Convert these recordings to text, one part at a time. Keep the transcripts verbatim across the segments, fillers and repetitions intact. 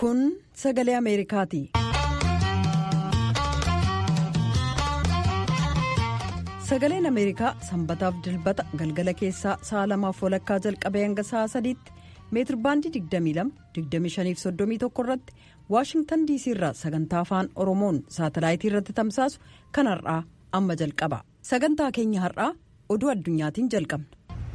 Kun sagalee Ameerikaati. Sagaleen Ameerikaa sanbataaf dilbata galgala keessaa sa'a lamaaf walakkaa jalqabee hanga sa'a sadiitti meetir baandii digdamii lama digdamii shanii fi soddomii tokko irratti Waashingtan diisii irraa sagantaa afaan Oromoon saatalaayitii irratti tamsaasu kan har'aa amma jalqaba. Sagantaa keenya har'aa oduu addunyaatiin jalqabna.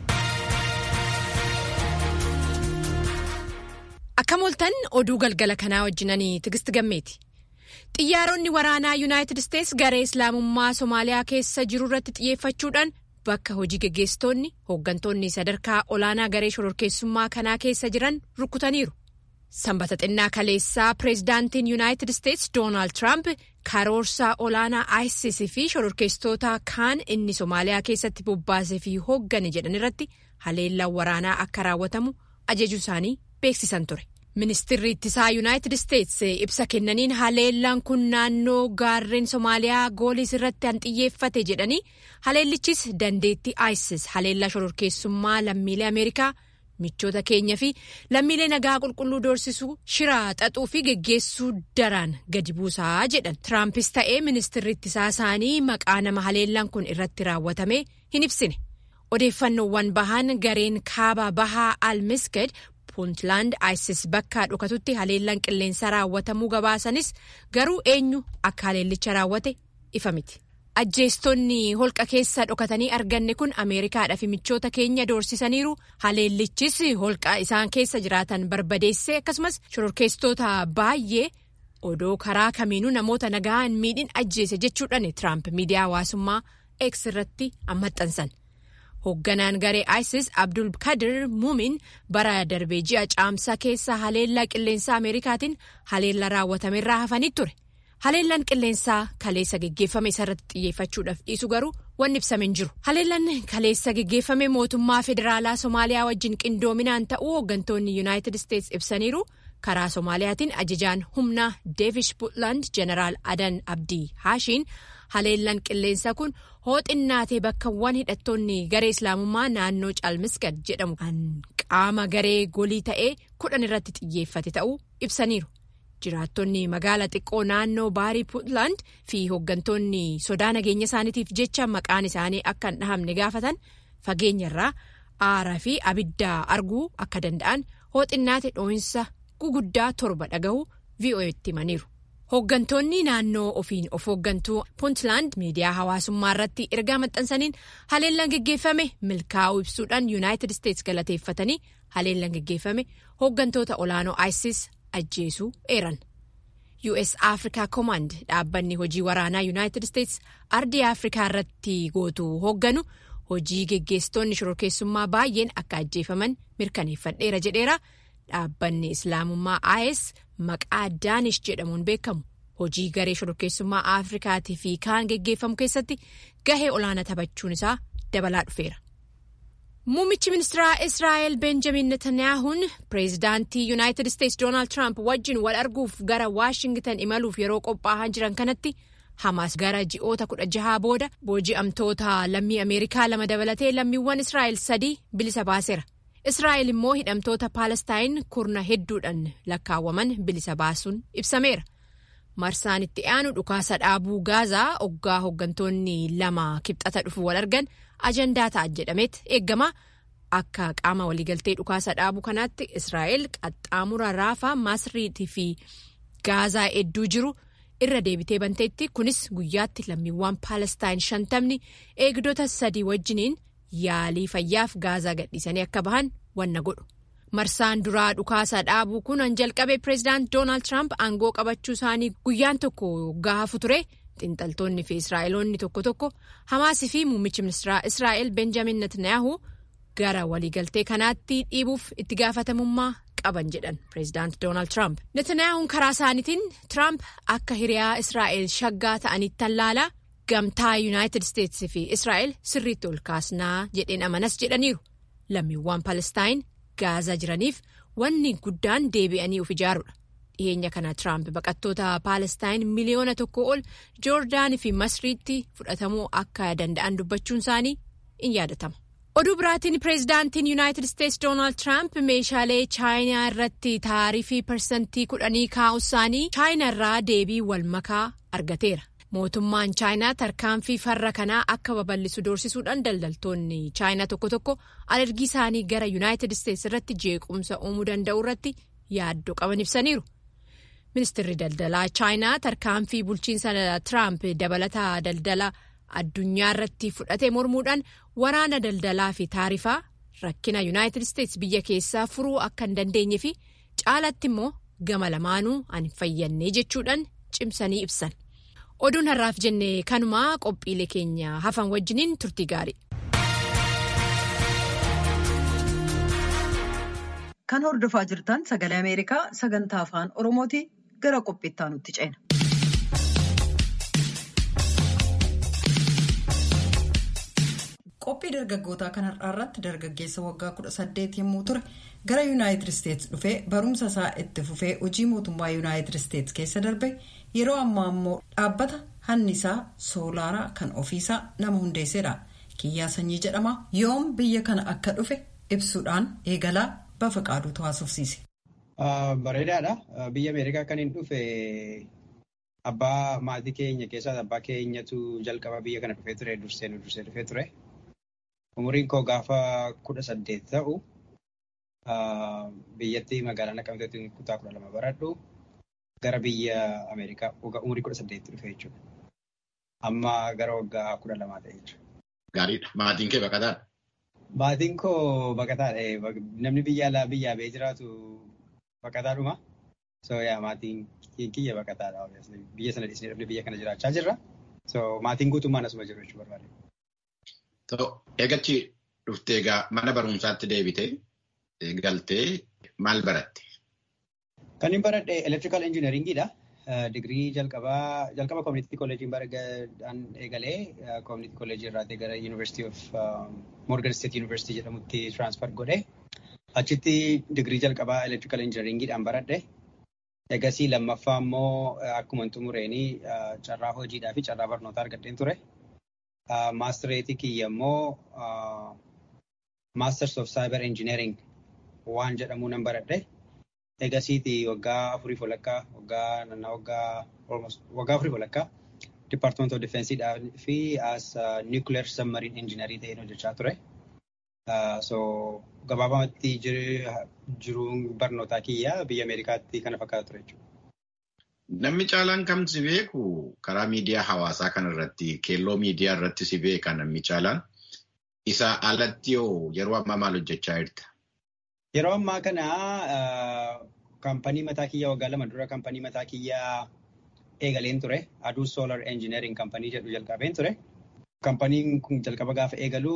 Akkam ooltan oduu galgala kanaa wajjinanii Tigisti Gammeeti. Xiyyaaronni waraanaa Yuunaayitid Isteets garee Islaamummaa Somaaliyaa keessa jiru irratti xiyyeeffachuudhaan bakka hojii gaggeessitoonni hooggantoonni sadarkaa olaanaa garee shororkeessummaa kanaa keessa jiran rukutaniiru. Sanbata xinnaa kaleessaa pireezidaantiin Yuunaayitid Isteets Doonaald Tiraamp karoorsaa olaanaa ISIS fi shororkeessitoota kaan inni Somaaliyaa keessatti bobbaasee fi hooggane jedhan irratti haleellaan waraanaa akka raawwatamu ajajuu isaanii beeksisan ture. Ministeerri ittisaa Yuunaayitid Isteets ibsa kennaniin haleellaan kun naannoo gaarreen Somaaliyaa Goolis irratti han xiyyeeffate jedhanii haleellichis dandeettii ISIS haleellaa shororkeessummaa lammiilee Ameerikaa michoota keenya fi lammiilee nagaa qulqulluu doorsisuu shiraa xaxuu fi geggeessuu daraan gadi buusaa jedhan. Tiraampis ta'ee ministeerri ittisaa isaanii maqaa nama haleellaan kun irratti raawwatame hin ibsine. Odeeffannoowwan bahan gareen kaaba bahaa Al-Misgad Puntland ISIS bakka dhokatutti haleellaan qilleensa raawwatamuu gabaasanis garuu eenyu akka haleellicha raawwate ifa miti. Ajjeestonni holqa keessa dhokatanii arganne kun Ameerikaadhaa fi michoota keenya doorsisaniiru. Haleellichis holqa isaan keessa jiraatan barbadeesse akkasumas shororkeessitoota baay'ee odoo karaa kamiinuu namoota nagaa hin miidhin ajjeese jechuudhaan Tiraamp miidiyaa hawaasummaa X irratti maxxansan. Hoogganaan garee ISIS Abdul Kadir Muumin bara darbee ji'a caamsaa keessa haleellaa qilleensaa Ameerikaatiin haleellaa raawwatamerraa hafanii ture. Haleellaan qilleensaa kaleessa geggeeffame isarratti xiyyeeffachuudhaaf dhiisu garuu wanni ibsame hin jiru. Haleellaan kaleessa geggeeffame mootummaa federaalaa Somaaliyaa wajjin qindoominaan ta'uu hooggantoonni Yuunaayitid Isteets ibsaniiru. Karaa Somaaliyaatiin ajajaan humnaa Deevish Puntland Jeneraal Adan Abdii Haashiin haleellaan qilleensaa kun hooxinnaatee bakkawwan hidhattoonni garee Islaamummaa naannoo Caalmisgad jedhamu kan qaama garee golii ta'ee kudhan irratti xiyyeeffate ta'uu ibsaniiru. Jiraattonni magaalaa xiqqoo naannoo baarii Puntland fi hooggantoonni sodaa nageenya isaaniitiif jecha maqaan isaanii akka hin dhahamne gaafatan fageenyarraa aaraa fi abidda arguu akka danda'an hooxinnaate dhoohinsa guguddaa torba dhagahuu V O A'tti himaniiru. Hooggantoonni naannoo ofiin of hooggantuu Puntland miidiyaa hawaasummaa irratti ergaa maxxansaniin haleellaan geggeeffame milkaa'uu ibsuudhaan Yuunaayitid Isteets galateeffatanii haleellaan geggeeffame hooggantoota olaanoo ISIS ajjeesuu eeran. U S Africa Command dhaabbanni hojii waraanaa Yuunaayitid Isteets ardii Afrikaa irratti gootu hoogganu hojii geggeessitoonni shororkeessummaa baay'een akka ajjeefaman mirkaneeffadheera jedheera. Dhaabbanni Islaamummaa I S maqaa Daanish jedhamuun beekamu hojii garee shororkeessummaa Afrikaatii fi kaan geggeeffamu keessatti gahee olaanaa taphachuun isaa dabalaa dhufeera. Muummichi ministeeraa Israa'el Benjamin Netanyahuun pireezidaantii Yuunaayitid Isteets Doonaald Tiraamp wajjin wal arguuf gara Waashingtan imaluuf yeroo qophaa'aa jiran kanatti Hamaas gara ji'oota kudha jahaa booda booji'amtoota lammii Ameerikaa lama dabalatee lammiiwwan Israa'el sadii bilisa baaseera. Israa'el immoo hidhamtoota Paalestaayin kurna hedduudhaan lakkaawwaman bilisa baasuun ibsameera. Marsaan itti aanu dhukaasa dhaabuu Gaazaa oggaa hooggantoonni lama kibxata dhufu wal argan ajandaa ta'a jedhameet eeggama. Akka qaama waliigaltee dhukaasa dhaabuu kanaatti Israa'el qaxxaamura raafaa Masriitii fi Gaazaa hedduu jiru irra deebitee banteetti. Kunis guyyaatti lammiiwwan Paalestaayin shantamni eegdota sadii wajjiniin yaalii fayyaaf Gaazaa gadhiisanii akka bahan wanna godhu. Marsaan duraa dhukaasa dhaabuu kun an jalqabe pireezidaant Doonaald Tiraamp aangoo qabachuu isaanii guyyaan tokko gaafu ture. Xinxaltoonni fi Israa'eloonni tokko tokko Hamaasii fi muummichi ministeeraa Israa'el Benjamin Netanyahu gara waliigaltee kanaatti dhiibuuf itti gaafatamummaa qaban jedhan pireezidaant Doonaald Tiraamp. Netanyahuun karaa isaaniitiin Tiraamp akka hiriyaa Israa'el shaggaa ta'anitti tallaalaa gamtaa Yuunaayitid Isteets fi Israa'el sirriitti ol kaasnaa jedheen amanas jedhaniiru. Lammiiwwan Palestaayin Gaazaa jiraniif wanni guddaan deebi'anii of ijaaruudha. Dhiyeenya kana Tiraamp baqattoota Paalestaayin miliyoona tokko ol Joordaan fi Masriitti fudhatamuu akka danda'an dubbachuun isaanii in yaadatama. Oduu biraatiin pireezidaantiin Yuunaayitid Isteetsi Doonaald Tiraamp meeshaalee chaayinaa irratti taarifii parsantii kudhanii kaa'uu isaanii chaayinaa irraa deebii wal makaa argateera. Mootummaan chaayinaa tarkaanfii farra kanaa akka babal'isu doorsisuudhaan daldaltoonni chaayinaa tokko tokko alergii isaanii gara Yuunaayitid Isteetsi irratti jeequmsa uumuu danda'u irratti yaaddoo qaban ibsaniiru. Ministeerri daldalaa chaayinaa tarkaanfii bulchiinsa Tiraamp dabalataa daldala addunyaa irratti fudhatee mormuudhaan waraana daldalaa fi taarifaa rakkina Yuunaayitid Isteetsi biyya keessaa furuu akka hin dandeenye fi caalatti immoo gama lamaanuu ani fayyannee jechuudhaan cimsanii ibsan. Oduun har'aaf jennee kanumaa qophiilee keenya hafan wajjiniin turtii gaarii. Kan hordofaa jirtan sagalee Ameerikaa sagantaa afaan Oromooti gara qophiittaa nutti ceena. Qophii dargaggootaa kan har'aa irratti dargaggeessa waggaa kudha saddeet yommuu ture gara Yuunaayitid Isteetsi dhufee barumsa isaa itti fufee hojii mootummaa Yuunaayitid Isteetsi keessa darbe yeroo ammaa immoo dhaabbata hannisaa soolaaraa kan ofiisaa nama hundeessedha. Kiyyaa Sanyii jedhama. Yoom biyya kana akka dhufe ibsuudhaan eegalaa Bafaqaaduutu haasofsiise. Bareedaadha. Biyya Ameerikaa kan hin dhufe abbaa maatii keenya keessaa abbaa keenyatu jalqaba biyya kana dhufee ture dursee nu dursee dhufee ture. Umuriin koo gaafa kudha saddeet ta'u biyyatti magaalaa Naqamteetti kutaa kudha lama baradhu gara biyya Ameerikaa umurii kudha saddeetti dhufe jechuudha. Amma gara waggaa kudha lamaa ta'e jechuudha. Gaariidha. Maatiin kee baqataadha? Maatiin koo baqataadha. Namni biyya alaa biyyaa ba'ee jiraatu baqataadhuma. So yaa maatiin kiyya baqataadha. Biyya sana dhiisnee dhufnee biyya kana jiraachaa jirra. So maatiin guutummaan asuma jiru jechuu barbaade. So eegachi dhuftee egaa mana barumsaatti deebitee galtee maal baratte? Kan hin baradhe electrical engineeringidha. Digirii jalqabaa jalqaba community college'n baradhaan eegalee community college irraatee gara University of Morgan State University jedhamutti transfer godhe. Achitti digirii jalqabaa electrical engineeringidhaan baradhe. Egasii lammaffaa immoo akkuma xumureenii carraa hojiidhaa fi carraa barnootaa argadheen ture. Maastereetii kiyya immoo Masters of Cyber Engineering waan jedhamu nan baradhe. Egasiiti waggaa afurii walakkaa waggaa nannaa waggaa waggaa afurii walakkaa Department of Defense fi as Nuclear Submarine Engineering ta'een hojjechaa ture. So gabaabamatti jiruun barnootaa kiyya biyya Ameerikaatti kana fakkaata ture jechuudha. Namni caalaan kam si beeku karaa miidiyaa hawaasaa kanarratti keelloo miidiyaa irratti si beeka namni caalaan isa alatti yoo yeroo ammaa maal hojjechaa jirta? Yeroo ammaa kana kaampanii mataa kiyyaa waggaa lama dura kaampanii mataa kiyyaa eegaleen ture. Aduu Solar Engineering kaampanii jedhu jalqabeen ture. Kaampaniin kun jalqaba gaafa eegalu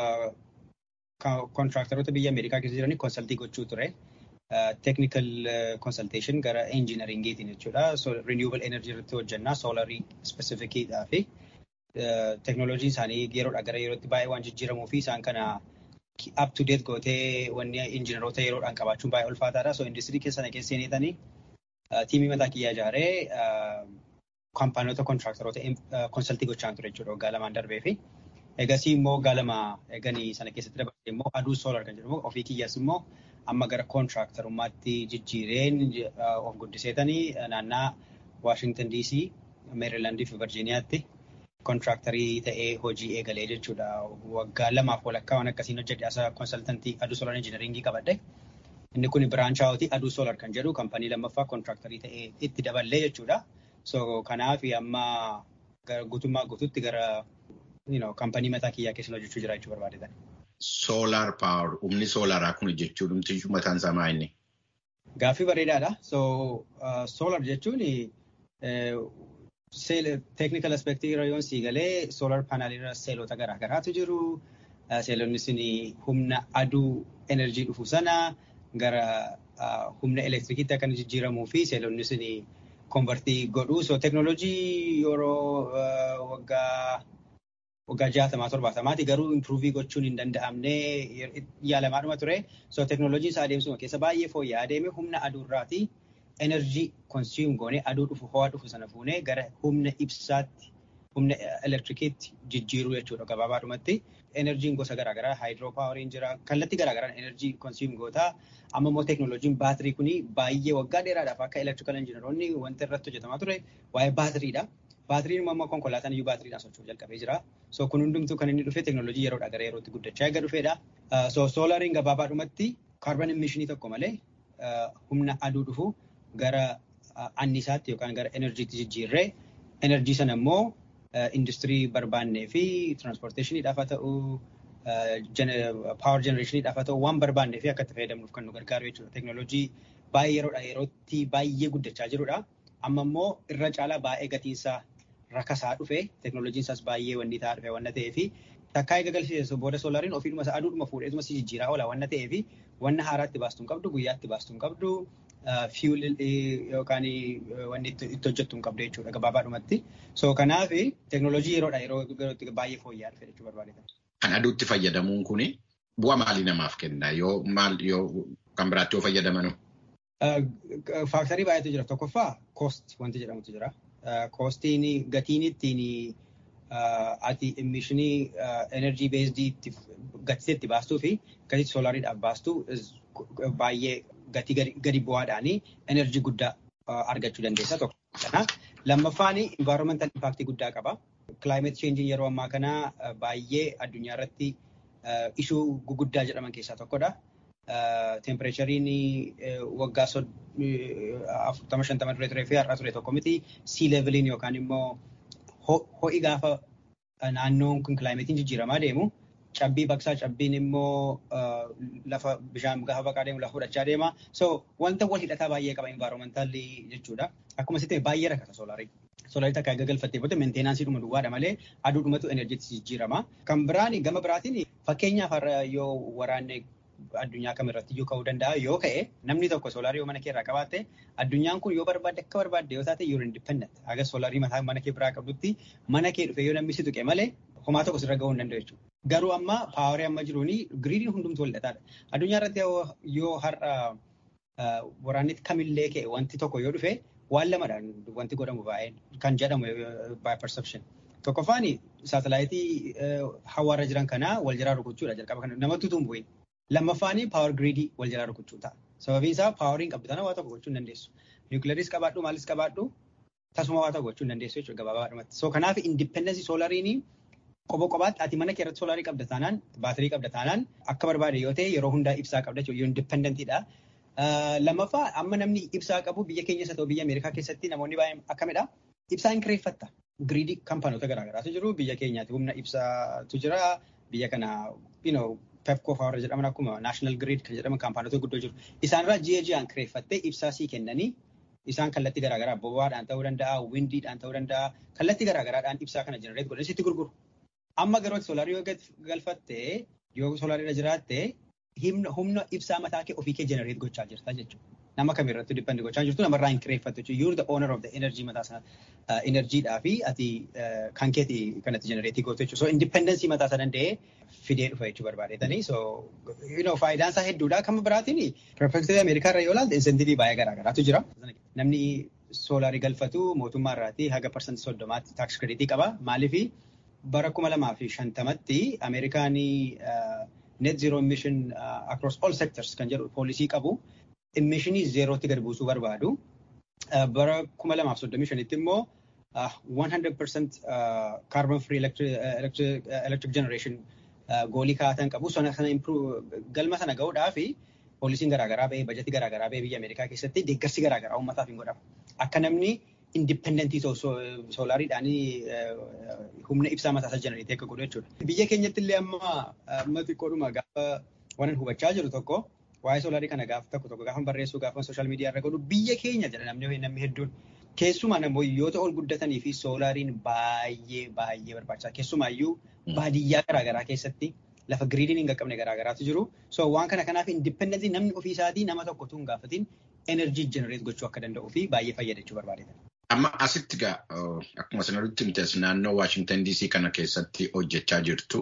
kontiraaktaroota biyya Ameerikaa keessa jiranii konsaltii gochuu ture. Technical consultation gara engineeringiitiin jechuudha. So renewable energy irratti hojjennaa soolarii specificidhaa fi teknooloojiin isaanii yeroodhaa gara yerootti baay'ee waan jijjiiramuu fi isaan kana up to date gootee wanni injiinaroota yeroodhaan qabaachuun baay'ee ulfaataadha. So industirii keessana keessa seenetanii tiimii mataa kiyyaa ijaaree kaampaaniyoota kontiraaktaroota konsaltii gochaan ture jechuudha waggaa lamaan darbee fi egasii immoo waggaa lama eeganii sana keessatti dabalatee immoo aduu soolar kan jedhamu ofii kiyyaas immoo amma gara kontiraaktarummaatti jijjiireen of guddiseetanii naannaa Washington D C, Maryland fi Virginiyaatti kontiraaktarii ta'ee hojii eegalee jechuudha. Waggaa lamaaf walakkaa waan akkasiin hojjedhe asa konsaltantii aduu solar engineeringii qabadhe. Inni kun biraanchaawoti aduu solar kan jedhu kaampanii lammaffaa kontiraaktarii ta'ee itti daballee jechuudha. So kanaaf amma guutummaa guutuutti gara kaampanii mataa kiyyaa keessa hojjechuu jira jechuu barbaadetan. Solar power, humni soolaraa kun jechuun dhumti mataan isaa maa inni? Gaaffii bareedaadha. So solar jechuun technical aspectii irra yoon sii galee solar panel irra seelota garaa garaatu jiru. Seelonni sun humna aduu enerjii dhufu sana gara humna elektirikiitti akka jijjiiramuu fi seelonni sun konvertii godhu. So teknooloojii yeroo waggaa waggaa jaatamaa torbaatamaati garuu improovii gochuun hin danda'amne yaalamaadhuma ture. So teknooloojiin isaa adeemsuma keessa baay'ee fooyya'aa adeeme humna aduurraati enerjii consume goone aduu dhufu ho'a dhufu sana fuunee gara humna ibsaatti humna elektirikiitti jijjiiruu jechuudha gabaabaadhumatti. Enerjiin gosa garaagaraa haayidroopaawariin jira. Kallattii garaagaraan enerjii konsiim gootaa. Amma immoo teeknooloojiin baatirii kuni baay'ee waggaa dheeraadhaaf akka elektirikal injiinaroonni wanti irratti hojjetamaa ture waa'ee baatiriidha. Baatiriin amma konkolaataan iyyuu baatiriidhaan socho'uu jalqabee jira. So kun hundumtuu kan inni dhufe teeknooloojii yeroodhaa gara yerootti guddachaa eega dhufeedha. So soolariin gabaabaadhumatti kaarban emishinii tokko malee humna aduu dhufu gara annisaatti yookaan gara enerjiitti jijjiirree enerjii sana immoo industirii barbaannee fi tiraanspoorteeshiniidhaaf haa ta'u paawar jenereeshiniidhaaf haa ta'u waan barbaannee fi akka itti fayyadamnuuf kan nu gargaaru jechuudha. Teeknooloojii baay'ee yeroodhaa yerootti baay'ee guddachaa jirudha. Amma immoo irra caalaa baay'ee gatiinsaa rakasaa dhufe teeknooloojiin isaas baay'ee wanni ta'aa dhufe wanna ta'ee fi takkaa eega galchisiisu booda soolariin ofiidhuma isaa aduudhuma fuudheetuma si jijjiiraa oola wanna ta'ee fi wanna haaraatti baastuu hin qabdu guyyaatti baastuu hin qabdu fiiyul yookaan wanni itti hojjettu hin qabdu jechuudha gabaabaadhumatti. So kanaaf teeknooloojii yeroodhaa yerootti baay'ee fooyya'aa dhufe jechuu barbaadetan. Kan aduutti fayyadamuun kuni bu'aa maalii namaaf kenna yoo maal yoo kan biraatti yoo fayyadaman? Faaktarii baay'eetu jira. Tokkoffaa koost wanti jedhamutu jira. Koostiin gatiin ittiin ati emishinii enerjii beesdii gatii itti baastuu fi gatii soolariidhaaf baastuu baay'ee gatii gadi bu'aadhaan enerjii guddaa argachuu dandeessa tokko. Kana lammaffaan environmental impact guddaa qaba. Climate change yeroo ammaa kana baay'ee addunyaa irratti ishuu guguddaa jedhaman keessaa tokkodha. Tempereechariin waggaa afurtama shantama ture turee fi har'a ture tokko miti. Sea leveliin yookaan immoo ho'i gaafa naannoon kun kilaayimeetiin jijjiiramaa deemu cabbii baqsaa cabbiin immoo lafa bishaan gaafa baqaa deemu lafa fudhachaa deema. So wanta wal hidhataa baay'ee qaba environmentaalii jechuudha. Akkuma sitti baay'ee rakkata soolaarii. Soolaarii takka egaa galfattee booda meentenansii dhuma duwwaadha malee aduudhumatu enerjiitti jijjiirama. Kan biraan gama biraatiin fakkeenyaaf har'a yoo waraanne addunyaa kamirratti iyyuu ka'uu danda'a yoo ka'e namni tokko soolaarii yoo mana kee irraa qabaatte addunyaan kun yoo barbaadde akka barbaadde yoo taate you're independent. Haga soolaarii mataa mana kee biraa qabdutti mana kee dhufe yoo namni si tuqe malee homaa tokko sirra ga'uu hin danda'u jechuudha. Garuu amma paawarii amma jiruuni giriidiin hundumtu wal hidhataadha. Addunyaa irratti yoo har'a waraanni kamillee ka'e wanti tokko yoo dhufe waan lamadhaan wanti godhamu baay'een kan jedhamu by perception. Tokkoffaan saatalaayitii hawaarra jiran kanaa wal jiraa rukuchuudha jalqaba kana namatti utuu hin bu'in. Lammaffaan paawar giriidii wal jalaa rukuchuu ta'a. Sababiin isaa paawariin qabdu tana waa tokko gochuu hin dandeessu. Niwukileeris qabaadhu maalis qabaadhu tasuma waa tokko gochuu hin dandeessu jechuudha gabaabaadhumatti. So kanaaf indipendensii soolariin qoba qobaatti ati mana keerratti soolarii qabda taanaan baatirii qabda taanaan akka barbaade yoo ta'e yeroo hundaa ibsaa qabda jechuudha yoo indipendentiidha. Lammaffaa amma namni ibsaa qabu biyya keenyas haa ta'u biyya Ameerikaa keessatti namoonni baay'een akkamidha ibsaa hin kireeffatta. Giriidii kaampaanoota garaagaraatu jiru biyya keenyaatti humna ibsaatu jira biyya kana you know Pepco Power jedhaman akkuma National Grid kan jedhaman kaampaanoota guddoo jiru. Isaanirraa ji'a ji'aan kireeffattee ibsaa sii kennanii isaan kallattii garaagaraa boba'aadhaan ta'uu danda'a, windiidhaan ta'uu danda'a, kallattii garaagaraadhaan ibsaa kana jenereet godhanii sitti gurguru. Amma garuu soolaarii yoo galfattee yoo soolaarii irra jiraatte humna ibsaa mataa kee ofii kee jenereet gochaa jirta jechuudha. Nama kamirratti dipendi gochaa jirtu namarraa hin kireeffattu jechuudha. You're the owner of the energy mataa sana energiidhaa fi ati kan keeti kanatti jenereetii gootu jechuudha. So independensii mataa sana danda'ee fidee dhufa jechuu barbaadetanii. So you know faayidaan isaa hedduudha. Kan biraatiin perfectly Ameerikaa irra yoo ilaalte insentivii baay'ee garaagaraatu jira. Namni soolaarii galfatu mootummaa irraati haga parsantii soddomaatti taaks krediitii qaba. Maaliif bara kuma lamaa fi shantamatti Ameerikaan net zero emission across all sectors kan jedhu poolisii qabu. Emishinii zeerootti gad buusuu barbaadu. Bara kuma lamaaf soddomii shanitti immoo one hundred percent carbon free electric, electric generation goolii kaa'atan qabu. Sana galma sana ga'uudhaa fi poolisiin garaagaraa ba'ee bajetii garaagaraa ba'ee biyya Ameerikaa keessatti deeggarsi garaagaraa uummataaf hin godhamu. Akka namni indipendentii soolaariidhaan humna ibsaa mataa isaa jenereetii akka godhu jechuudha. Biyya keenyatti illee amma xiqqoodhuma gaafa waan hubachaa jiru tokko waa'ee soolaarii kana gaafa tokko tokko gaafa barreessuu gaafa sooshaal miidiyaa irra godhu biyya keenya jedha namni namni hedduun keessumaa namoota ol guddatanii fi soolaariin baay'ee baay'ee barbaachisaa keessumaayyuu baadiyyaa garaagaraa keessatti lafa giriidiin hin qaqqabne garaagaraatu jiru. So waan kana kanaaf indipendentii namni ofii isaatii nama tokko tun gaafatiin enerjii jenereet gochuu akka danda'uu fi baay'ee fayyadachuu barbaadetan. Amma asitti gaa akkuma sanarratti himtes naannoo Waashingtan D C kana keessatti hojjechaa jirtu.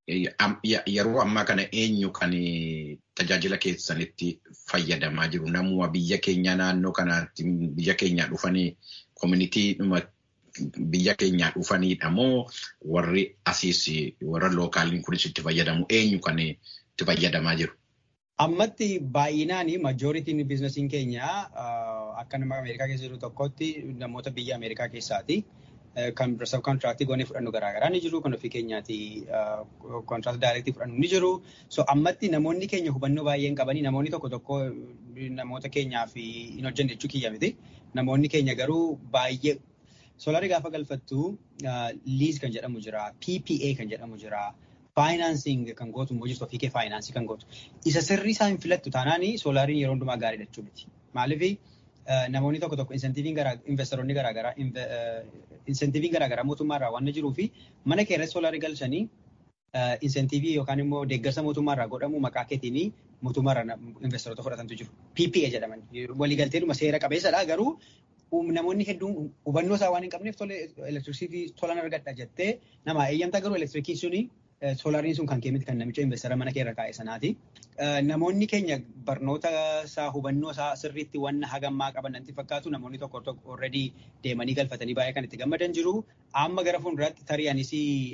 Yeroo ammaa kana eenyu kan tajaajila keessanitti fayyadamaa jiru? Namuma biyya keenya naannoo kanaatti biyya keenya dhufanii koominitii biyya keenyaa dhufanidha moo warri asiis warra lookaaliin kunis itti fayyadamu eenyu kan itti fayyadamaa jiru? Ammatti baay'inaan majooritiin biizinasiin keenya akka nama Ameerikaa keessa jiru tokkotti namoota biyya Ameerikaa keessaati. Kan sab kontiraaktii goonee fudhannu garaagaraa ni jiru. Kan ofii keenyaati kontiraaktii daayirektii fudhannu ni jiru. So ammatti namoonni keenya hubannoo baay'een qabanii namoonni tokko tokko namoota keenyaaf hin hojjenne jechuu kiyya miti. Namoonni keenya garuu baay'ee soolaarii gaafa galfattu liiz kan jedhamu jira, P P A kan jedhamu jira, faayinaansing kan gootu immoo jirtu ofii kee faayinaansii kan gootu. Isa sirrii isaa hin filattu taanaan soolaariin yeroo hundumaa gaariidha jechuu miti. Maaliif namoonni tokko tokko insentiiviin garaa investoroonni garaagaraa insentiiviin garaagaraa mootummaarraa waan jiruu fi mana kee irratti soolaarii galchanii insentiivii yookaan immoo deeggarsa mootummaarraa godhamu maqaa keetiin mootummaarraa investoroota fudhatantu jiru. P P A jedhaman waliigalteedhuma seera qabeessadha garuu namoonni hedduun hubannoo isaa waan hin qabneef tole elektirisiitii tolaan argadha jettee nama eeyyamtaa garuu elektirikii suni soolaariin sun kan keemiti kan namicha investara mana kee irra kaa'e sanaati. Namoonni keenya barnoota isaa hubannoo isaa sirriitti waan hagammaa qaban nanti fakkaatu namoonni tokko tokko already deemanii galfatanii baay'ee kan itti gammadan jiru. Amma gara fuulduraatti tarii anis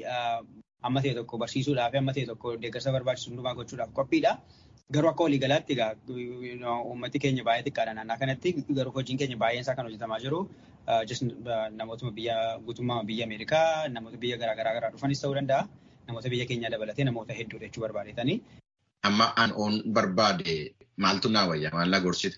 amma ta'e tokko barsiisuudhaaf amma ta'e tokko deeggarsa barbaachisu hundumaa gochuudhaaf qophiidha. Garuu akka waliigalaatti egaa uummati keenya baay'ee xiqqaadha naannaa kanatti garuu hojiin keenya baay'een isaa kan hojjetamaa jiru. Namootuma biyya guutummaa biyya Ameerikaa namoota biyya garaagaraa irraa dhufanis ta'uu danda'a. Namoota biyya keenyaa dabalatee namoota hedduu jechuu barbaadetanii. Amma an oon barbaade maaltu naa wayya maal na gorsita?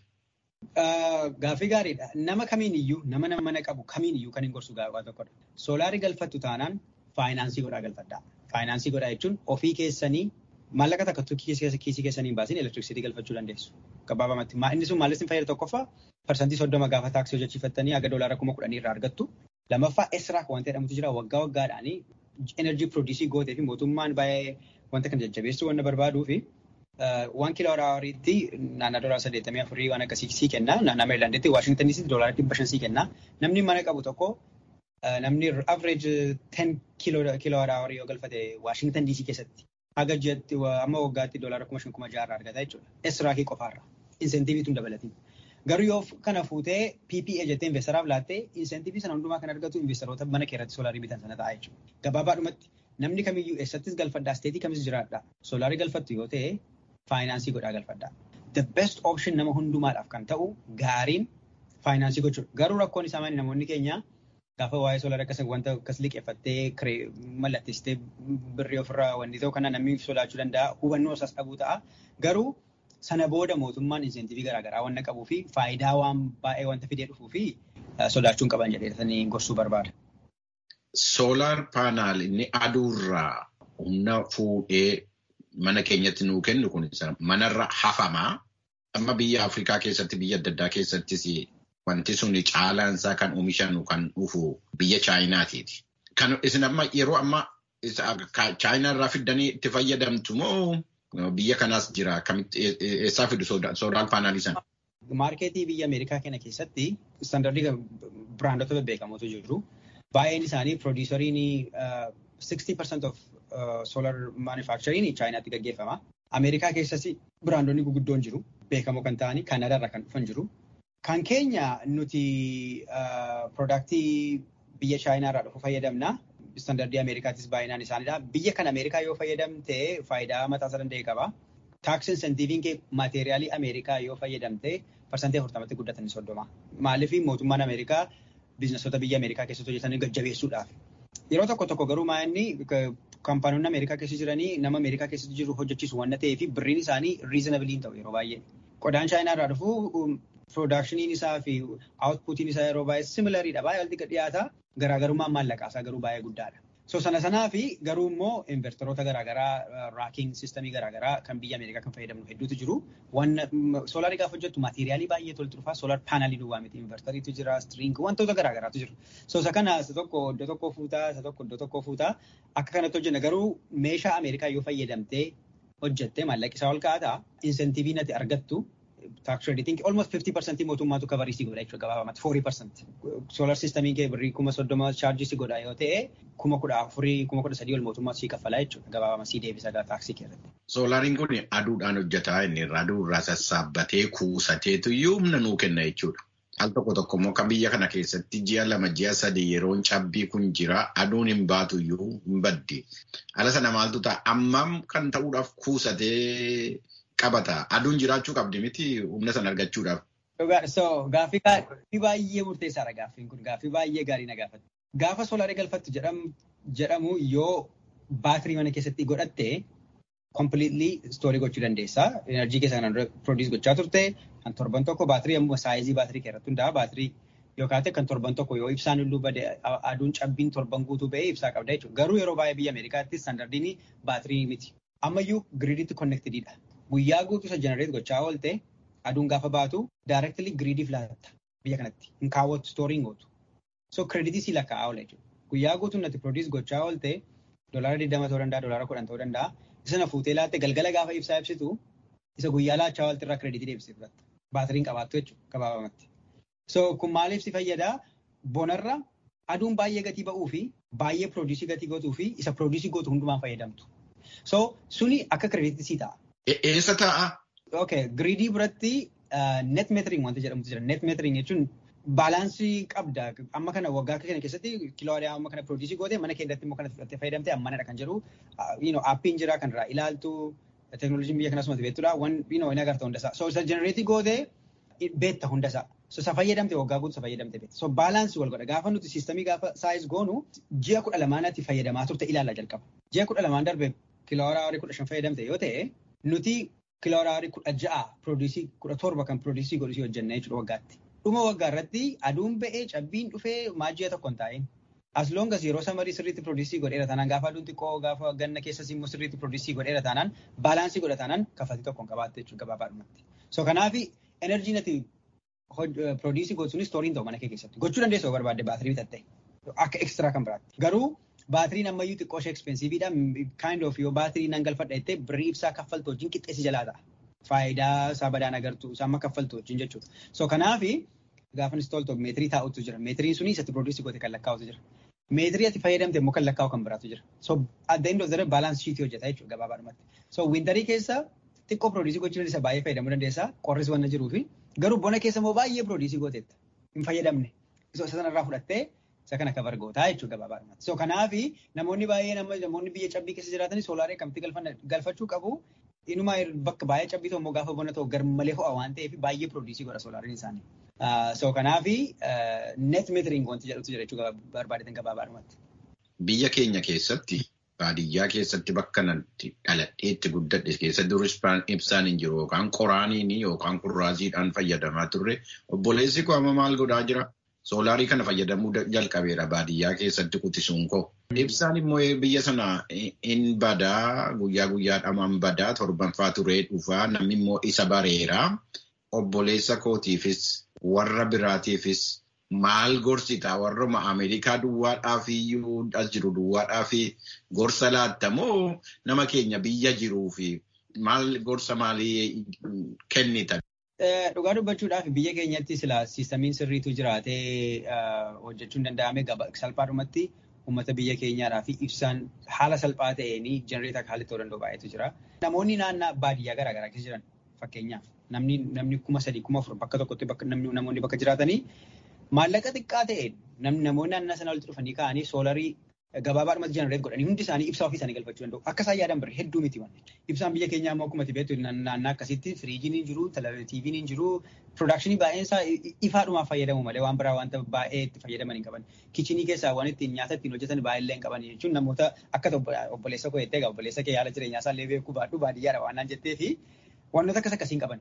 Gaaffii gaariidha. Nama kamiin iyyuu nama nama mana qabu kamiin iyyuu kan hin gorsu gaafaa tokkodha. Soolaarii galfattu taanaan faayinaansii godhaa galfadhaa. Faayinaansii godhaa jechuun ofii keessanii maallaqa takka kiisii keessanii hin baasin elektirisiitii galfachuu dandeessu. Gabaabamatti inni sun maallis hin fayyadu tokkoffaa parsantii soddoma gaafa taaksii hojjechiifattanii haga doolaara kuma kudhanii irraa argattu. Lamaffaa esraak wanta jedhamutu jira waggaa waggaadhaanii energy produce gootee fi mootummaan baay'ee wanta kana jajjabeessuu waan barbaaduu fi waan kiiloo horiitti naannoo doolaara saddeettamii afurii waan akkasii sii kenna. Naannoo Meerilaanditti Waashingtanitti doolaara dhibba shan sii kenna. Namni mana qabu tokko namni average ten kiiloo horii yoo galfate Waashingtan D C keessatti haga ji'atti amma waggaatti doolaara kuma shan kuma jaarraa argata jechuudha. Esraakii qofaarra. Insentiiviitu hin dabalatiin. Garuu yoo kana fuutee P P A jettee investaraaf laattee insentiivii sana hundumaa kan argatu investoroota mana kee irratti soolaarii bitan sana ta'a jechuudha. Gabaabaadhumatti namni kamiyyuu eessattis galfadhaa isteetii kamis jiraadhaa soolaarii galfattu yoo ta'e faayinaansii godhaa galfadhaa. The best option nama hundumaadhaaf kan ta'u gaariin faayinaansii gochuudha. Garuu rakkoon isaa maali namoonni keenya gaafa waa'ee soolaarii akkas wanta akkas liqeeffattee mallatteessitee birrii ofirraa wanti ta'u kana namni sodaachuu danda'a hubannoo isaas dhabuu ta'a. Garuu sana booda mootummaan insentiivii garaagaraa waan qabuu fi faayidaa waan baay'ee wanta fidee dhufuu fi sodaachuun qaban jedhanii gorsuu barbaada. Soolaar paanaal inni aduurraa humna fuudhee mana keenyatti nuu kennu kun manarra hafamaa. Amma biyya Afrikaa keessatti biyya adda addaa keessattis wanti sun caalaansaa kan oomishan kan dhufu biyya Chaayinaatiiti. Kan isin amma yeroo amma Chaayinaa irraa fiddanii itti fayyadamtu moo? Biyya kanaas jira eessaa fidu soolaar paanaalii sana? Maarkeetii biyya Ameerikaa kana keessatti istaandardii biraandota bebbeekamotu jiru. Baay'een isaanii piroodiisariin sixty percent of solar manufacturing Chaayinaatti gaggeeffama. Ameerikaa keessatti biraandonni guguddoon jiru. Beekamoo kan ta'anii Kanaadaarraa kan dhufan jiru. Kan keenya nuti piroodaaktii biyya Chaayinaarraa dhufu fayyadamna. Istaandardii Ameerikaattis baay'inaan isaanidha. Biyya kana Ameerikaa yoo fayyadamte faayidaa mataa isaa danda'e qaba. Taaks insentiiviin kee maateeriyaalii Ameerikaa yoo fayyadamte parsantii afurtamatti guddatanii soddoma. Maaliif mootummaan Ameerikaa biizinesoota biyya Ameerikaa keessatti hojjetanii gajjabeessuudhaaf. Yeroo tokko tokko garuu maa'inni kaampaanoonni Ameerikaa keessa jiranii nama Ameerikaa keessatti jiru hojjechiisu waan ta'eef birriin isaanii riizanabiliin ta'u yeroo baay'ee. Qodaan Chaayinaarraa dhufu piroodaakshiniin isaa fi aawutpuutiin isaa yeroo baay'ee similariidha. Baay'ee walitti dhiyaata. Garaagarummaan maallaqaa isaa garuu baay'ee guddaadha. So sana sanaa fi garuu immoo inverteroota garaagaraa raakiing sistemii garaagaraa kan biyya Ameerikaa kan fayyadamnu hedduutu jiru. Waan soolaarii gaafa hojjettu maateeriyaalii baay'ee toltu dhufaa soolaar paanaalii duwwaa miti inverteriitu jira stiriing wantoota garaagaraatu jiru. So isa kana isa tokko iddoo tokkoo fuutaa isa tokko iddoo tokkoo fuutaa akka kanatti hojjenna garuu meeshaa Ameerikaa yoo fayyadamtee hojjette maallaqi isaa ol ka'ataa insentiiviin ati argattu. Tax crediting almost fifty percent mootummaatu coverii si godha jechuudha gabaabamatti forty percent. Solar systemiin kee birrii kuma soddoma charge si godha yoo ta'e kuma kudha afurii kuma kudha sadii ol mootummaatu si kaffalaa jechuudha gabaabamatti si deebisa taaksii keerratti. Soolariin kun aduudhaan hojjetaa inni irraa aduurraa sassaabbatee kuusateetu iyyuu humna nuu kenna jechuudha. Al tokko tokko immoo kan biyya kana keessatti ji'a lama ji'a sadii yeroon cabbii kun jira aduun hin baatu iyyuu hin baddi. Ala sana maaltu ta'a ammam kan ta'uudhaaf kuusatee qabata. Aduun jiraachuu qabdi miti humna sana argachuudhaaf. Gaaffii baay'ee murteessaadha gaaffiin kun gaaffii baay'ee gaarii na gaafate. Gaafa soolaarii galfattu jedhamu yoo baatirii mana keessatti godhatte completely stoorii gochuu dandeessa. Enerjii keessa kan produce gochaa turte kan torban tokko baatirii amma saayizii baatirii keerratti hundaa baatirii yookaan kan torban tokko yoo ibsaan hulluu bade aduun cabbiin torban guutuu ba'ee ibsaa qabda jechuudha. Garuu yeroo baay'ee biyya Ameerikaatti standardiin baatirii miti. Ammayyuu giriidiitti connectedidha. Guyyaa guutuu isa generate gochaa oolte aduun gaafa baatu directly giriidiif laatta biyya kanatti hin kaawwatu stooriin gootu. So kreditii si lakkaa'aa oola jechuudha. Guyyaa guutuu natti produce gochaa oolte doolaara digdama ta'uu danda'a doolaara kudhan ta'uu danda'a. Isa na fuutee laatte galgala gaafa ibsaa ibsitu isa guyyaa laachaa oolte irraa kreditii deebisee fudhatta. Baatiriin qabaattu jechuudha gabaabamatti. So kun maaliif si fayyada? Bonarra aduun baay'ee gatii ba'uu fi baay'ee produce gatii gootuu fi isa produce gootu hundumaan fayyadamtu. So suni akka kreditii si ta'a. Eessa ta'a? Okay, giriidii biratti net metering wanta jedhamutu jira. Net metering jechuun baalaansii qabda. Amma kana waggaa kana keessatti kiloowaatii amma kana produce goote mana keessatti immoo kana fudhattee fayyadamte ammanadha kan jedhu aappiin jira kan irraa ilaaltu teknooloojiin biyya kanas beektudha. Wan hin agarta hundasaa. So isa generate goote beekta hundasaa. So isa fayyadamte waggaa guutuu isa fayyadamte beekta. So baalaansii wal godha. Gaafa nuti siistamii gaafa saayis goonu ji'a kudha lamaanaatti fayyadamaa turte ilaalla jalqaba. Ji'a kudha lamaan darbe kiloowaatii kudha shan fayyadamte yoo ta'e nuti kiloowaatii kudha ja'a produce kudha torba kan produce godhusii hojjenna jechuudha waggaatti. Dhuma waggaa irratti aduun ba'ee cabbiin dhufee maaji'a tokko hin taa'in. As long as yeroo samarii sirriitti produce godheera taanaan gaafa aduun xiqqoo gaafa ganna keessas immoo sirriitti produce godheera taanaan baalaansii godha taanaan kaffaltii tokko hin qabaatte jechuudha gabaabaadhumatti. So kanaaf enerjii nati produce gootuun stooriin ta'u mana kee keessatti. Gochuu dandeessu barbaadde baatirii bitatte akka extra kan biraatti. Garuu baatiriin ammayyuu xiqqoo ishee expensiiviidha. Kind of yoo baatirii nan galfadha jettee birrii ibsaa kaffaltu wajjin qixxeessi jalaa ta'a. Faayidaa isaa badaan agartu isaa amma kaffaltu wajjin jechuudha. So kanaaf gaafa install tokko meetirii taa'utu jira. Meetiriin suni isatti produce goote kan lakkaa'utu jira. Meetirii ati fayyadamte immoo kan lakkaa'u kan biraatu jira. So at the end of the day balance sheet hojjeta jechuudha gabaabaadhumatti. So wintarii keessa xiqqoo produce gochuu dandeessa baay'ee fayyadamuu dandeessa qorris wanna jiruu fi garuu bona keessa immoo baay'ee produce gooteetta hin fayyadamne. So isa sanarraa fudhattee isa kana cover gootaa jechuudha gabaabaadhumatti. So kanaaf namoonni baay'ee namoonni biyya cabbii keessa jiraatan soolaarii akkamitti galfachuu qabu. Inuma bakka baay'ee cabbii ta'u immoo gaafa bona ta'u garmalee ho'a waan ta'eef baay'ee produce godha soolaariin isaanii. So kanaaf net metering wanti jedhutu jira jechuudha barbaadetan gabaabaadhumatti. Biyya keenya keessatti baadiyyaa keessatti bakka natti dhaladheetti guddadhe keessatti duris ibsaan hin jiru yookaan qoraaniin yookaan kurraasiidhaan fayyadamaa turre obboleessi koo amma maal godhaa jira? Soolaarii kana fayyadamuu jalqabeera baadiyyaa keessatti quxisuun koo. Ibsaan immoo biyya sana hin badaa guyyaa guyyaadhamaan badaa torbanfaa turee dhufaa namni immoo isa bareera. Obboleessa kootiifis warra biraatiifis maal gorsita warra Ameerikaa duwwaadhaaf iyyuu as jiru duwwaadhaaf gorsa laattamoo nama keenya biyya jiruu fi maal gorsa maalii kennitan? Dhugaa dubbachuudhaaf biyya keenyatti silaa siistamiin sirriitu jiraatee hojjechuun danda'ame salphaadhumatti uummata biyya keenyaadhaa fi ibsaan haala salphaa ta'een jenereetaa haalli ta'uu danda'u baay'eetu jira. Namoonni naannoo baadiyyaa garaagaraa keessa jiran fakkeenyaaf namni namni kuma sadii kuma afur bakka tokkotti bakka namoonni bakka jiraatanii maallaqa xiqqaa ta'een namoonni naannoo sana walitti dhufanii ka'anii soolarii gabaabaadhumatti jenereet godhanii hundi isaanii ibsaa ofii isaanii galfachuu danda'u. Akka isaan yaadan bira hedduu miti waan. Ibsaan biyya keenyaa immoo akkuma beektu naannoo akkasitti firiijiin hin jiru, tiiviin hin jiru, piroodakshinii baay'een isaa ifaadhumaaf fayyadamu malee waan biraa wanta baay'ee itti fayyadaman hin qaban. Kichinii keessaa waan ittiin nyaata ittiin hojjetan baay'ee hin qaban jechuun namoota akka obboleessa koo jettee obboleessa kee haala jireenyaa isaa illee beekuu baadhu baadiyyaadha waan naan jettee fi wantoota akkas akkasii hin qaban.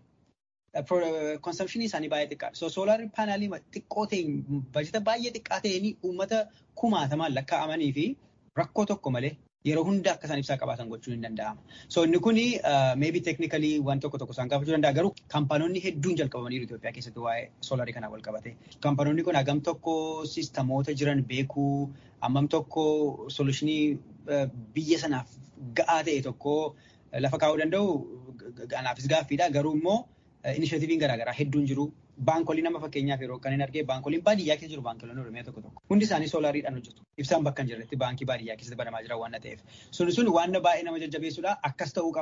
Consumptionii isaanii baay'ee xiqqaadha. So soolaarii paanaalii xiqqoo ta'een bajeta baay'ee xiqqaa ta'een uummata kumaatamaan lakkaa'amanii fi rakkoo tokko malee yeroo hunda akka isaan ibsaa qabaatan gochuun hin danda'ama. So inni kun maybe technically waan tokko tokko isaan gaafachuu danda'a garuu kaampaanoonni hedduun jalqabamaniiru Itoophiyaa keessatti waa'ee soolaarii kanaa wal qabate. Kaampaanoonni kun hagam tokko siistamoota jiran beekuu, hammam tokko soluushinii biyya sanaaf ga'aa ta'e tokko lafa kaa'uu danda'u anaafis gaaffiidha garuu immoo inishatiiviin garaagaraa hedduun jiru. Baankoliin nama fakkeenyaaf yeroo kan hin argee baankoliin baadiyyaa keessa jiru baankoliin Oromiyaa tokko tokko. Hundi isaanii soolaariidhaan hojjetu. Ibsaan bakka hin jirretti baankii baadiyyaa keessatti banamaa jira waan ta'eef. Sun sun waan baay'ee nama jajjabeessuudha. Akkas ta'uu qaba.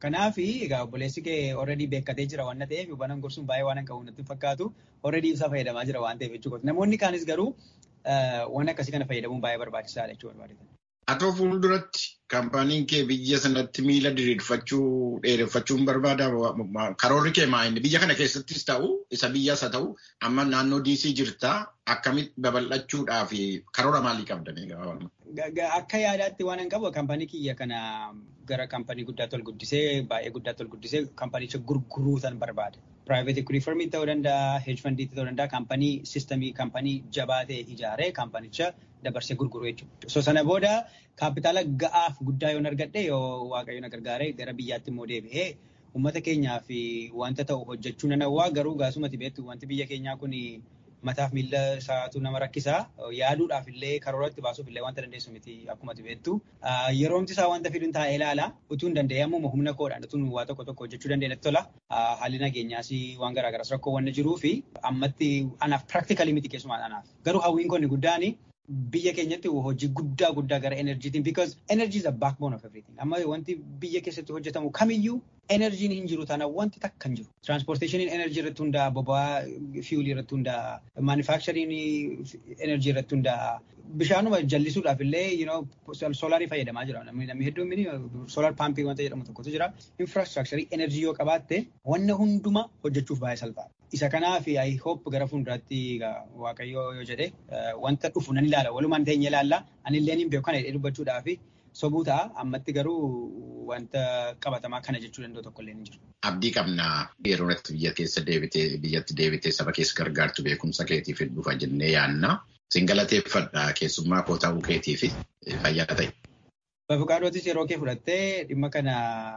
Kanaaf egaa obboleessi kee already beekkatee jira waan ta'eef banan gorsuun baay'ee waan qabu natti fakkaatu already ibsaa fayyadamaa jira waan ta'eef jechuudha. Namoonni kaanis garuu waan akkasii kana fayyadamuun baay'ee barbaachisaadha jechuudha barbaadatan. Haa ta'u fuulduratti kaampaaniin kee biyya sanatti miila diriirfachuu dheereffachuun barbaada. Karoorri kee maayini biyya kana keessattis ta'u isa biyyaas haa ta'u amma naannoo D C jirtaa akkamitti babal'achuudhaaf karoora maalii qabdanii gabaabaa? Akka yaadaatti waan hin qabu kaampaanii kiyya kana gara kaampaanii guddaatti ol guddisee baay'ee guddaatti ol guddisee kaampaanicha gurguruu tan barbaada. Private equity firmii ta'uu danda'a, hedge fundii ta'uu danda'a, kaampaanii sistemii kaampaanii jabaa ta'e ijaaree kaampaanicha dabarsee gurguruu jechuudha. So sana booda kaapitaala ga'aaf guddaa yoon argadhe yoo waaqayyo na gargaaree gara biyyaatti immoo deebi'ee uummata keenyaaf wanta ta'u hojjechuu nan hawwaa garuu gaasumatti beektu wanti biyya keenyaa kun mataaf miila isaatu nama rakkisaa yaaduudhaaf illee karooratti baasuuf illee wanta dandeessu miti akkuma beektu yeroomti isaa wanta fiduun taa'ee ilaala utuu hin danda'amu humna koodhaan utuu waa tokko tokko hojjechuu dandeenyetti tola haalli nageenyaas waan garaagaras rakkoo waan jiruu fi ammatti anaaf practically miti keessumaa anaaf garuu hawwiin konni guddaan biyya keenyatti hojii guddaa guddaa gara enerjiitiin because energy is the backbone of everything amma wanti biyya keessatti hojjetamu kamiyyuu enerjiin hin jiru taana wanti takka hin jiru transportationiin enerjii irratti hundaa boba'aa fuel irratti hundaa manufacturing enerjii irratti hundaa bishaanuma jallisuudhaaf illee you know soolaarii fayyadamaa jira namni hedduun mini soolaar paampii wanta jedhamu tokkotu jira infrastructurii enerjii yoo qabaatte wanna hunduma hojjechuuf baay'ee salphaa isa kanaaf I hope gara fuulduraatti waaqayyo yoo jedhe wanta dhufu nan ilaala walumaan teenya ilaalla anillee hin beeku kana dubbachuudhaaf sobuu ta'a ammatti garuu wanta qabatamaa kana jechuu danda'u tokko illee hin jiru. Abdii qabna yeroo itti biyya keessa deebitee biyyatti deebitee saba keessa gargaartu beekumsa keetiif dhufa jennee yaanna. Sin galateeffadha keessummaa koo ta'uu keetiif fayyaa ta'e. Bafuqaadootis yeroo kee fudhattee dhimma kana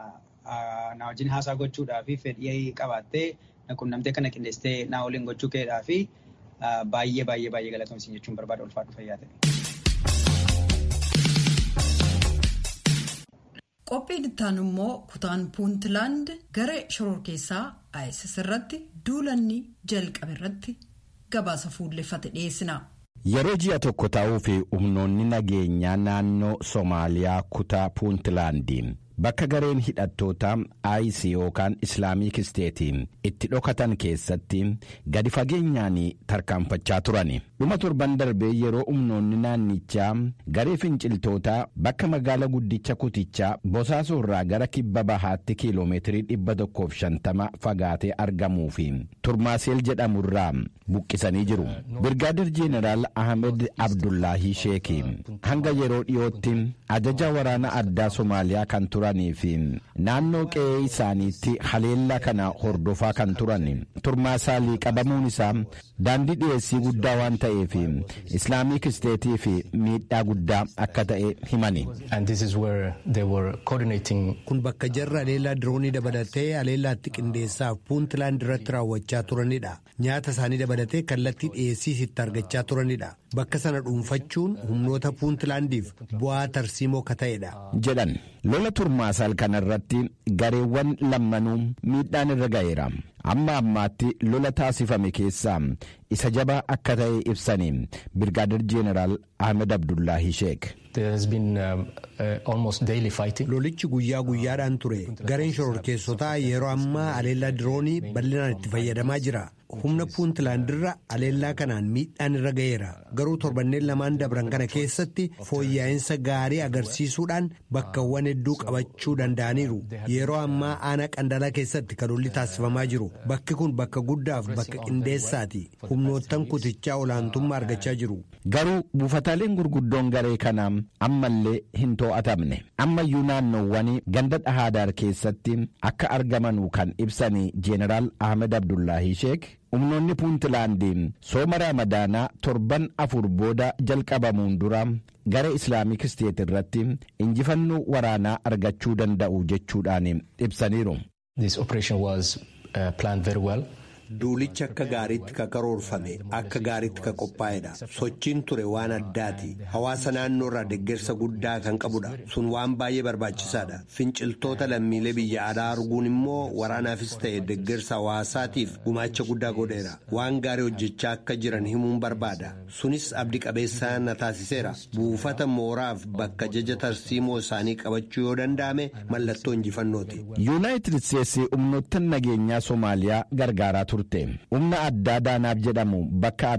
na wajjin haasaa gochuudhaaf fedhii qabaattee na qunnamtee kana qindeessitee na waliin gochuu keedhaaf baay'ee baay'ee baay'ee galatoomsin jechuun barbaada ulfaadhu fayyaa ta'e. Qophiin ittaan immoo kutaan Puuntland garee shororkeessaa I S I S irratti duulanni jalqabe irratti gabaasa fuulleffate dhiyeessina. Yeroo ji'a tokko ta'uu fi humnoonni nageenyaa naannoo Somaaliyaa kutaa Puuntlaandiin bakka gareen hidhattoota I S I S yookaan Islaamiik Isteetiin itti dhokatan keessatti gadi fageenyaan tarkaanfachaa turani. Dhuma torban darbee yeroo humnoonni naannichaa garee finciltootaa bakka magaala guddicha kutichaa Bosaasoo irraa gara kibba bahaatti kiiloomeetirii dhibba tokkoof shantama fagaatee argamuu fi Turmaaseel jedhamurraa buqqisanii jiru. Birgaadir Jeeneraal Ahmed Abdullahi Sheeki hanga yeroo dhiyootti ajaja waraana addaa Somaaliyaa kan turanii fi naannoo qe'ee isaaniitti haleellaa kana hordofaa kan turan Turmaasaalii qabamuun isaa daandii dhiyeessii guddaa waan ta'eef Islaamiik Isteetii fi miidhaa guddaa akka ta'e himani. Kun bakka jarra haleellaa diroonii dabalatee haleellaatti qindeessaaf Puuntland irratti raawwachaa turanidha. Nyaata isaanii dabalatee kallattii dhiyeessii itti argachaa turanidha. Bakka sana dhuunfachuun humnoota Puuntlaandiif bu'aa tarsiimoo akka ta'edha. jedhan lola Turmaasaal kanarratti gareewwan lammanuu miidhaan irra ga'eera. Amma ammaatti lola taasifame keessaa isa jabaa akka ta'e ibsanii Birgaadir Jeeneraal Ahmed Abdullahi Sheek. Lolichi guyyaa guyyaadhaan ture. Gareen shororkeessotaa yeroo ammaa haleellaa diroonii bal'inaan itti fayyadamaa jira. Humna Puuntlaandirra haleellaa kanaan miidhaan irra ga'eera. Garuu torbanneen lamaan dabran kana keessatti fooyya'insa gaarii agarsiisuudhaan bakkawwan hedduu qabachuu danda'aniiru. Yeroo ammaa aanaa Qandalaa keessatti kan lolli taasifamaa jiru. Bakki kun bakka guddaaf bakka qindeessaati. Humnoottan kutichaa olaantummaa argachaa jiru. Garuu buufataaleen gurguddoon garee kanaa ammallee hin to'atamne. Ammayyuu naannoowwan ganda Dhahaadaar keessatti akka argamanuu kan ibsanii Jeeneraal Ahmed Abdullahi Sheek. Humnoonni Puuntlaandiin sooma Raamadaanaa torban afur booda jalqabamuun dura gara Islaamiik Isteet irratti injifannoo waraanaa argachuu danda'u jechuudhaan ibsaniiru. This operation was uh, planned very well. Duulichi akka gaariitti ka karoorfame akka gaariitti ka qophaa'edha. Sochiin ture waan addaati. Hawaasa naannoo irraa deeggarsa guddaa kan qabudha. Sun waan baay'ee barbaachisaadha. Finciltoota lammiilee biyya alaa arguun immoo waraanaafis ta'e deeggarsa hawaasaatiif gumaacha guddaa godheera. Waan gaarii hojjechaa akka jiran himuun barbaada. Sunis abdii qabeessaa na taasiseera. Buufata mooraaf bakka jaja tarsiimoo isaanii qabachuu yoo danda'ame mallattoo injifannooti. Yuunaayitid Isteetsi humnoota nageenyaa Soomaaliyaa gargaaraa turte. Humna addaa Daanaab jedhamu bakka